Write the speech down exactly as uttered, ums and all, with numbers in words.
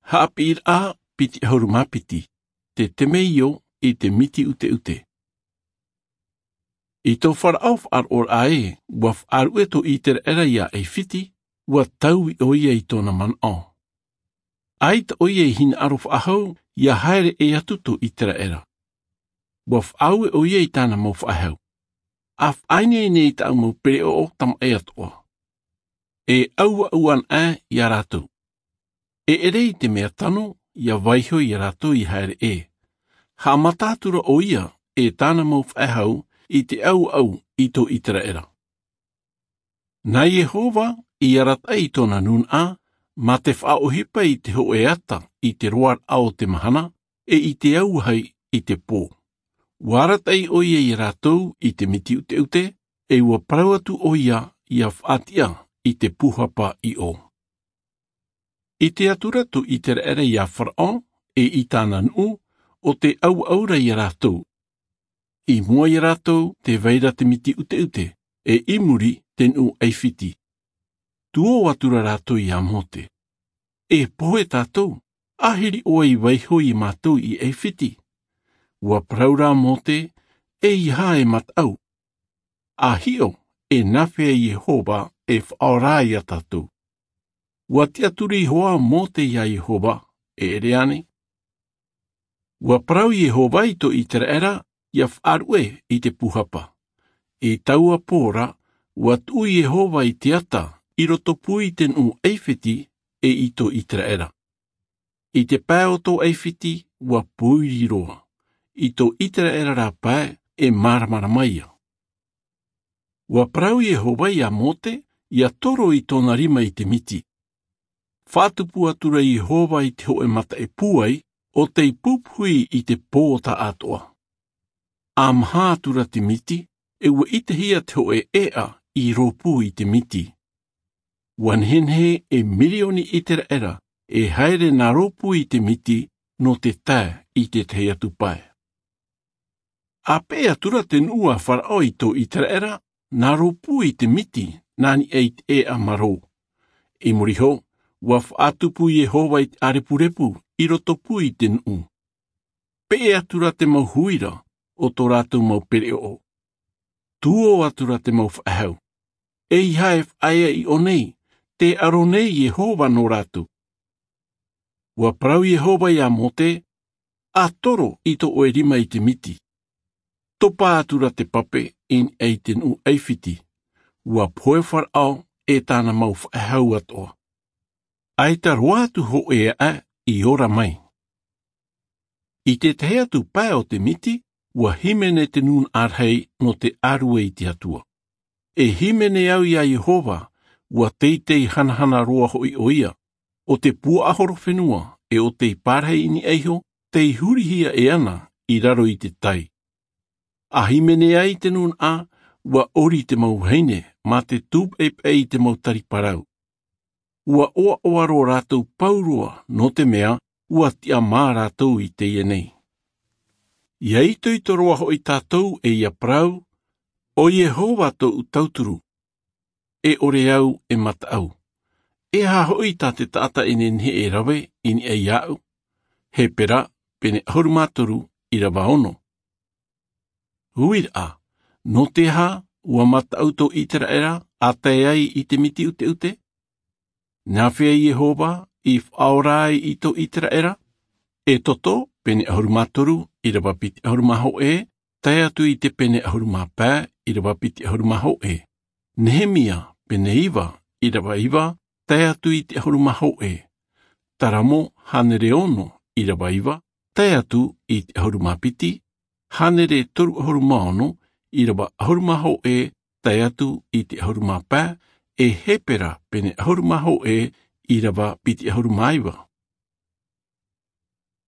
Haapir a piti ahurumapiti, te temeio i te miti ute ute. I tō wharauf ar or ae, waf ar ueto i te era ia e fiti, wa tau i oia i tōna man o. Ai ta oia i hin arof ahau, ia haere e atutu i tera era. Waf au e oia i tāna mau whaahau. Af aine e nei ta au mau pere o tam e atoa. E aua uan a i a rātou. E ere i te mea tano, ia waiho i a rātou i haere e. Ha matātura oia e tāna mau whaahau i te au au i tō itera era. Nā Yehova i arata i tōna nun a, ma te whaohipa i te ho e ata i te roar ao te mahana, e i te auhai i te pō. Warata i oia i rātou i te miti ute ute, e ua parauatu oia i a whaatia i te puhapa i o. I te aturatu i te era i a wharao, e i tāna nu, o te au aura i rātou. I mua i rātou te veira te miti ute ute, e imuri te nu eifiti. Tuo atura rātou i a mote. E pohe tātou, ahiri oa i waiho i mātou i eifiti. Ua praura mote, e i hae matau. Ahio, e nawhea Yehova e whaorai a tātou. Ua te aturi hoa mote i a Yehova, e ere ane. Ua prau Yehova i to i tera era, ia whaarue i te puhapa. E taua pōra, ua tu Yehova i te ata, i roto pui ten u eifiti e i to i tera era. I te pēo tō eifiti, ua puiri roa. I to i tera era rā pāe, e maramara maia. Ua prau Yehova i a mote, ia toro i tōna rima i te miti. Whātupu atura Yehova i te hoe mata e puai, o te puphui i te pōta atoa. A mahatura te miti, e ua i te hia te hoe ea i ropu i te miti. Wanhenhe e milioni i te era, e haere nā ropu i te miti, no te tā i te te atupae. A pēa tura te nua wharao i tō i te era, nā ropu i te miti, nāni eit e a maro. I muriho, wa whaatupu Yehova i arepurepu, i roto pui te nu. Pēa tura te mau huira, o tō rātou mau pere o. Tuo atura te mau whaahau. E i hae whaia i o nei, te aro nei Yehova no rātou. Ua prau Yehova i a mote, a toro i to oe rima i te miti. Topa atura te pape in ei te nu eifiti. Ua poe wharao e tāna mau whaahau atoa. Ai ta roatu ho e a i ora mai. I te te atu pae o te miti, ua himene te nun arhei no te arue i te atua. E himene au i a Yehova, ua teitei hanahana roa hoi oia, o te pua ahoro whenua, e o te parhei ni eiho, te hurihia e ana i raro i te tai. A himene ai te nun a, ua ori te mau heine, ma te tūp e pei te mau tariparau. Ua oa oa ro rātou paurua, no te mea, ua tia mā rātou i te ienei. Iai tui to roa hoi tātou e ia prau, o Yehova tō tauturu. E ore au e matau. E ha hoi tā te tāta ine he e rawe ini e iau. He pera pene ahurumatoru i rawa ono. Huira, no te ha ua matau tō i tera era a te ai i te miti ute ute. Nā whea Yehova i whaorai i tō i tera era. E toto pene ahurumatoru i rawa piti ahurumaho e, tai atu i te pene ahurumapā i rawa piti ahurumaho e. Nehemia pene iwa i rawa iwa, tai atu i te ahurumaho e. Taramo hanere ono i rawa iwa, tai atu i te ahurumapiti. Hanere toru ahurumaono i rawa ahurumaho e, tai atu i te ahurumapā, e hepera pene ahurumaho e i rawa piti ahurumaiwa.